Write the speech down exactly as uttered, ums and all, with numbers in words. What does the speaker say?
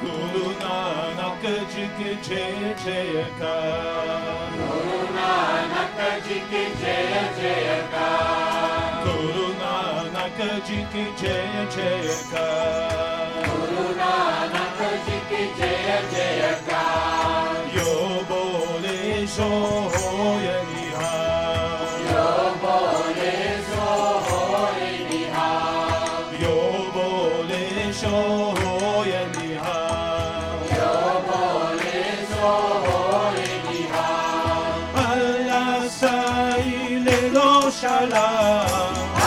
गुरु नानक जी की जय जयकार गुरु नानक जी की जय जयकार गुरु नानक जी की जय जयकार गुरु नानक जी की जय जयकार यो बोले सो होय निहाल यो बोले सो होय निहाल यो बोले सो होय निहाल यो बोले सो होय निहाल अल्लाह साई ले लो सलाम